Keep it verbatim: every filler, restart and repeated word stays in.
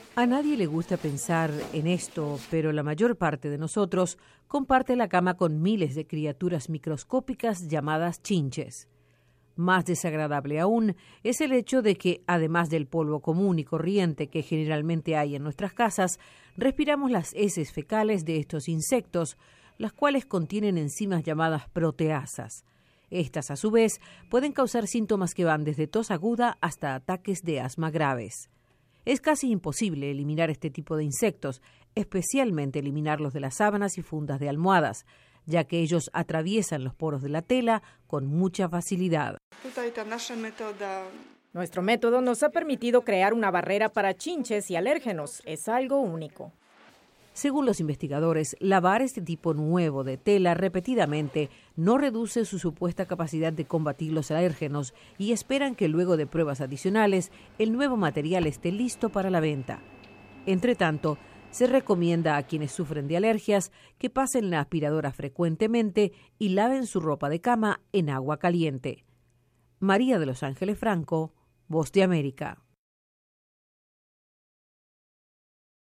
A nadie le gusta pensar en esto, pero la mayor parte de nosotros comparte la cama con miles de criaturas microscópicas llamadas chinches. Más desagradable aún es el hecho de que, además del polvo común y corriente que generalmente hay en nuestras casas, respiramos las heces fecales de estos insectos, las cuales contienen enzimas llamadas proteasas. Estas, a su vez, pueden causar síntomas que van desde tos aguda hasta ataques de asma graves. Es casi imposible eliminar este tipo de insectos, especialmente eliminarlos de las sábanas y fundas de almohadas, ya que ellos atraviesan los poros de la tela con mucha facilidad. Nuestro método nos ha permitido crear una barrera para chinches y alérgenos. Es algo único. Según los investigadores, lavar este tipo nuevo de tela repetidamente no reduce su supuesta capacidad de combatir los alérgenos y esperan que luego de pruebas adicionales el nuevo material esté listo para la venta. Entre tanto, se recomienda a quienes sufren de alergias que pasen la aspiradora frecuentemente y laven su ropa de cama en agua caliente. María de los Ángeles Franco, Voz de América.